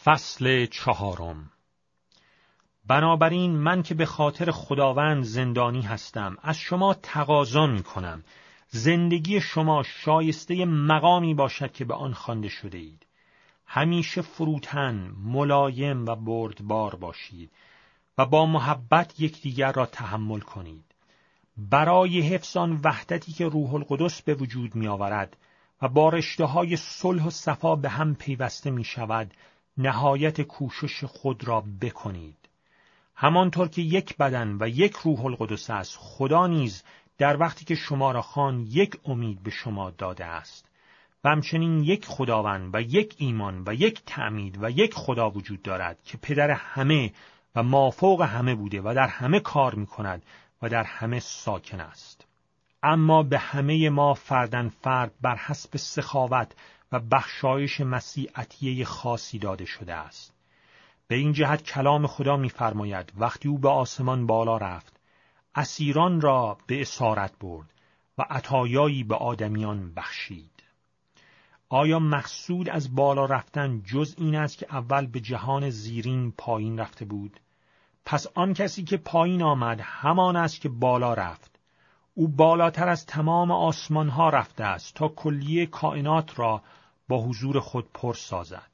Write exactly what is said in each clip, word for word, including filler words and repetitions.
فصل چهارم. بنابراین من که به خاطر خداوند زندانی هستم از شما تقاضا می کنم زندگی شما شایسته مقامی باشد که به آن خوانده شده اید. همیشه فروتن، ملایم و بردبار باشید و با محبت یکدیگر را تحمل کنید. برای حفظ آن وحدتی که روح القدس به وجود می آورد و با رشته‌های صلح و صفا به هم پیوسته می شود، نهایت کوشش خود را بکنید. همانطور که یک بدن و یک روح القدس است، خدا نیز در وقتی که شما را خواند یک امید به شما داده است و همچنین یک خداوند و یک ایمان و یک تعمید و یک خدا وجود دارد که پدر همه و مافوق همه بوده و در همه کار می کند و در همه ساکن است. اما به همه ما فردن فرد بر حسب سخاوت و بخشایش مسیح عطیه خاصی داده شده است. به این جهت کلام خدا می‌فرماید وقتی او به آسمان بالا رفت، اسیران را به اسارت برد و عطایایی به آدمیان بخشید. آیا مقصود از بالا رفتن جز این است که اول به جهان زیرین پایین رفته بود؟ پس آن کسی که پایین آمد همان است که بالا رفت. او بالاتر از تمام آسمان ها رفته است تا کلیه کائنات را با حضور خود پر سازد.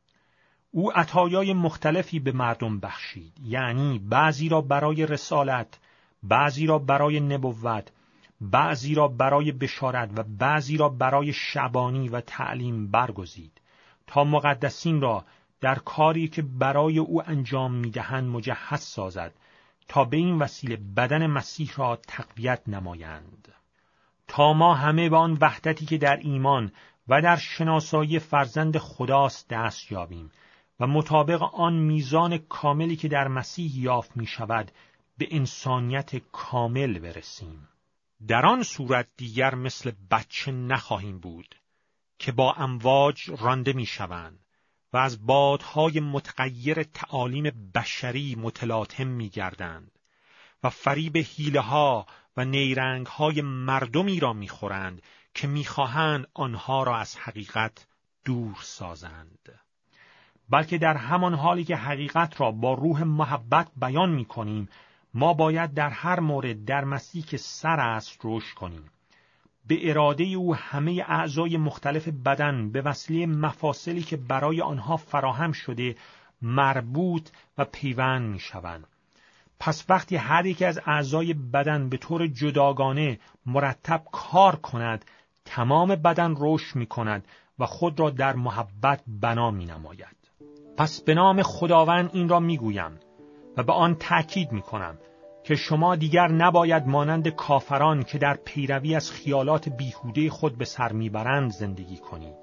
او عطایای مختلفی به مردم بخشید، یعنی بعضی را برای رسالت، بعضی را برای نبوت، بعضی را برای بشارت و بعضی را برای شعبانی و تعلیم برگزید تا مقدسین را در کاری که برای او انجام می‌دهند مجهز سازد تا به این وسیله بدن مسیح را تقویت نمایند، تا ما همه به آن وحدتی که در ایمان و در شناسایی فرزند خداست دست یابیم و مطابق آن میزان کاملی که در مسیح یافت می شود به انسانیت کامل برسیم. در آن صورت دیگر مثل بچه نخواهیم بود که با امواج رانده می شوند و از بادهای متغیر تعالیم بشری متلاطم می گردند و فریب حیله‌ها و نیرنگ‌های مردمی را می خورند که می خواهند آنها را از حقیقت دور سازند. بلکه در همان حالی که حقیقت را با روح محبت بیان می کنیم، ما باید در هر مورد در مسیح که سر است رشد کنیم. به اراده او همه اعضای مختلف بدن به وسیله مفاصلی که برای آنها فراهم شده مربوط و پیوند می شوند. پس وقتی هر یک از اعضای بدن به طور جداگانه مرتب کار کند، تمام بدن رشد می کند و خود را در محبت بنا می نماید. پس به نام خداوند این را می گویم و به آن تأکید می کنم که شما دیگر نباید مانند کافران که در پیروی از خیالات بیهوده خود به سر میبرند زندگی کنید.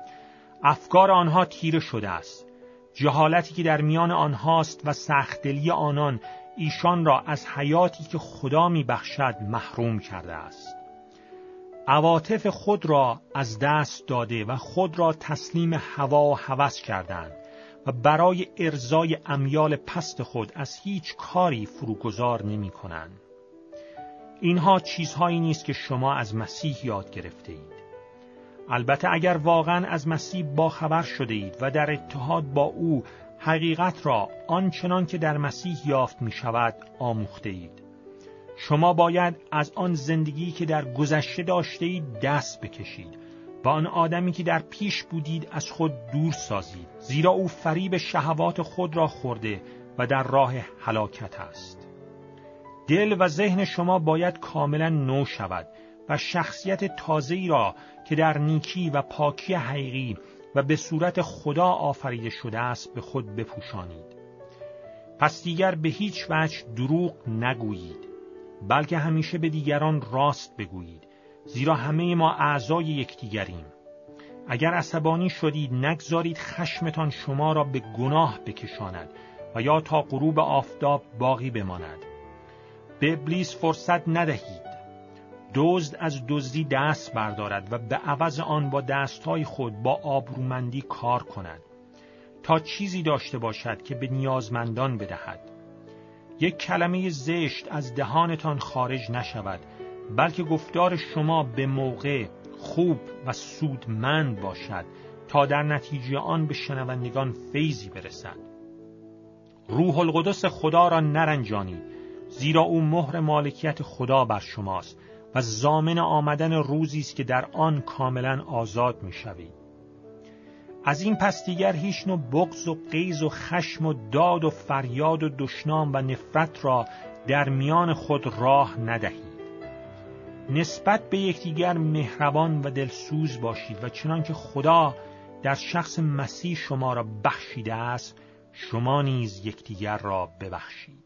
افکار آنها تیره شده است. جهالتی که در میان آنهاست و سخت‌دلی آنان ایشان را از حیاتی که خدا میبخشد محروم کرده است. عواطف خود را از دست داده و خود را تسلیم هوا و هوس کردند و برای ارضای امیال پست خود از هیچ کاری فروگذار نمی کنند. اینها چیزهایی نیست که شما از مسیح یاد گرفته اید. البته اگر واقعا از مسیح باخبر شده اید و در اتحاد با او حقیقت را آنچنان که در مسیح یافت می شود آموخته اید. شما باید از آن زندگی که در گذشته داشته اید دست بکشید و آن آدمی که در پیش بودید از خود دور سازید، زیرا او فریب شهوات خود را خورده و در راه هلاکت است. دل و ذهن شما باید کاملا نو شود و شخصیت تازه‌ای را که در نیکی و پاکی حقیقی و به صورت خدا آفریده شده است به خود بپوشانید. پس دیگر به هیچ وجه دروغ نگویید، بلکه همیشه به دیگران راست بگویید، زیرا همه ما اعضای یکدیگریم. اگر عصبانی شدید نگذارید خشمتان شما را به گناه بکشاند و یا تا غروب آفتاب باقی بماند. به ابلیس فرصت ندهید. دزد از دزدی دست بردارد و به عوض آن با دستهای خود با آبرومندی کار کند تا چیزی داشته باشد که به نیازمندان بدهد. یک کلمه زشت از دهانتان خارج نشود، بلکه گفتار شما به موقع، خوب و سودمند باشد تا در نتیجه آن به شنوندگان فیضی برسد. روح القدس خدا را نرنجانید، زیرا او مهر مالکیت خدا بر شماست و ضامن آمدن روزی است که در آن کاملا آزاد می‌شوید. از این پس دیگر هیچ نوع بغض و غیظ و خشم و داد و فریاد و دشنام و نفرت را در میان خود راه ندهید. نسبت به یکدیگر مهربان و دلسوز باشید و چنان که خدا در شخص مسیح شما را بخشیده است، شما نیز یکدیگر را ببخشید.